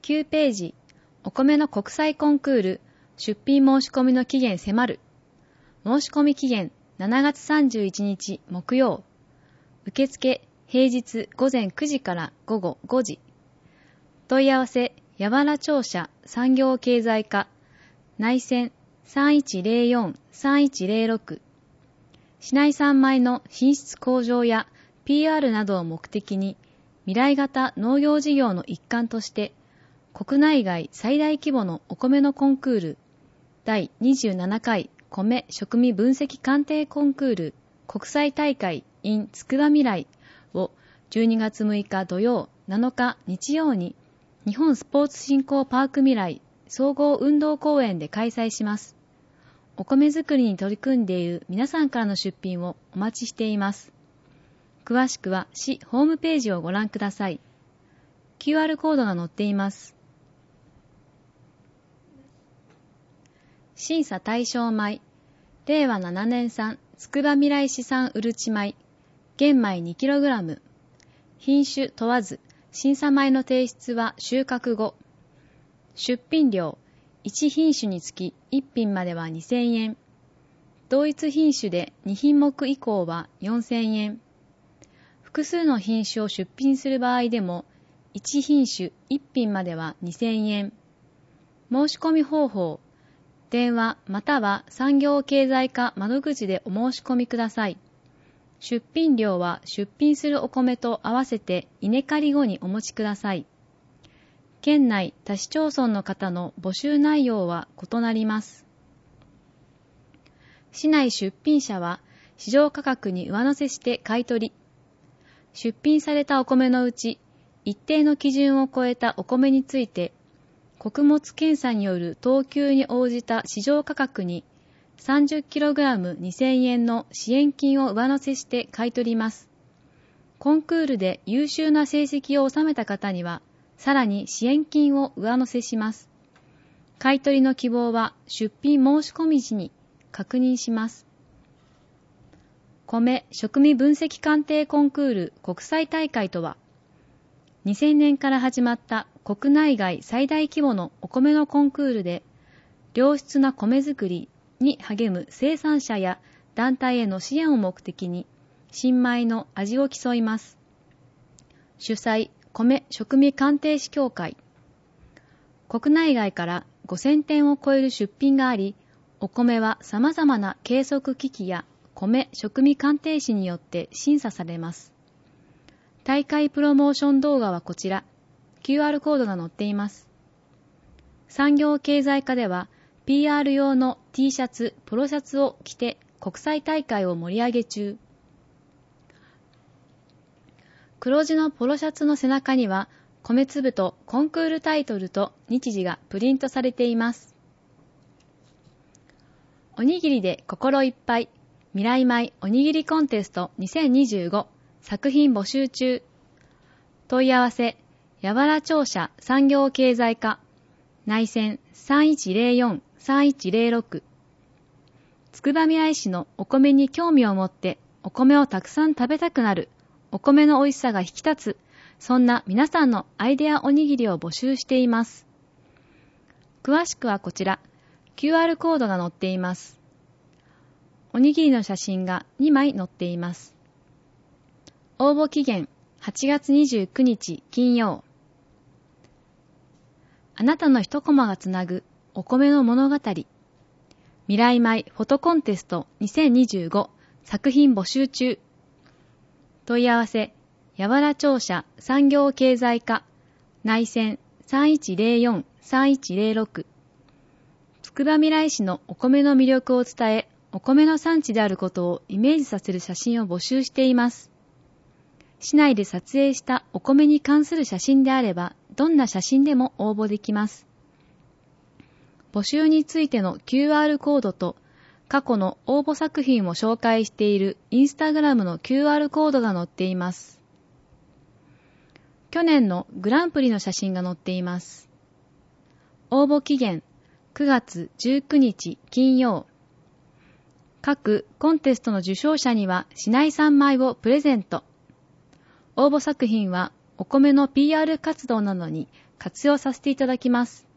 9ページ、お米の国際コンクール、出品申し込みの期限迫る。申し込み期限7月31日木曜。受付平日午前9時から午後5時。問い合わせ、やわら庁舎産業経済課、内線3104-3106。市内産米の品質向上や PR などを目的に、未来型農業事業の一環として、国内外最大規模のお米のコンクール、第27回米食味分析鑑定コンクール国際大会 in つくばみらいを12月6日土曜7日日曜に日本スポーツ振興パークみらい総合運動公園で開催します。お米作りに取り組んでいる皆さんからの出品をお待ちしています。詳しくは市ホームページをご覧ください。QR コードが載っています。審査対象米、令和7年産つくばみらい市産うるち米、玄米 2kg、品種問わず、審査米の提出は収穫後。出品料、1品種につき1品までは2000円。同一品種で2品目以降は4000円。複数の品種を出品する場合でも、1品種1品までは2000円。申し込み方法、電話または産業経済課窓口でお申し込みください。出品料は出品するお米と合わせて稲刈り後にお持ちください。県内他市町村の方の募集内容は異なります。市内出品者は市場価格に上乗せして買い取り。出品されたお米のうち一定の基準を超えたお米について穀物検査による等級に応じた市場価格に 30kg2000 円の支援金を上乗せして買い取ります。コンクールで優秀な成績を収めた方には、さらに支援金を上乗せします。買い取りの希望は出品申し込み時に確認します。米食味分析鑑定コンクール国際大会とは、2000年から始まった国内外最大規模のお米のコンクールで、良質な米作りに励む生産者や団体への支援を目的に、新米の味を競います。主催、米食味鑑定士協会。国内外から5000点を超える出品があり、お米は様々な計測機器や米食味鑑定士によって審査されます。大会プロモーション動画はこちら、QR コードが載っています。産業経済課では、PR 用の T シャツ、ポロシャツを着て国際大会を盛り上げ中。黒地のポロシャツの背中には、米粒とコンクールタイトルと日時がプリントされています。おにぎりで心いっぱい、未来米おにぎりコンテスト2025作品募集中。問い合わせ、やわら庁舎産業経済課、内線3104-3106。つくばみらい市のお米に興味を持って、お米をたくさん食べたくなる、お米の美味しさが引き立つ、そんな皆さんのアイデアおにぎりを募集しています。詳しくはこちら、QR コードが載っています。おにぎりの写真が2枚載っています。応募期限8月29日金曜。あなたの一コマがつなぐお米の物語。未来米フォトコンテスト2025作品募集中。問い合わせ、やわら庁舎産業経済課、内線3104-3106。つくばみらい市のお米の魅力を伝え、お米の産地であることをイメージさせる写真を募集しています。市内で撮影したお米に関する写真であれば、どんな写真でも応募できます。募集についての QR コードと、過去の応募作品を紹介しているインスタグラムの QR コードが載っています。去年のグランプリの写真が載っています。応募期限9月19日金曜。各コンテストの受賞者には市内産米をプレゼント。応募作品はお米の PR 活動などに活用させていただきます。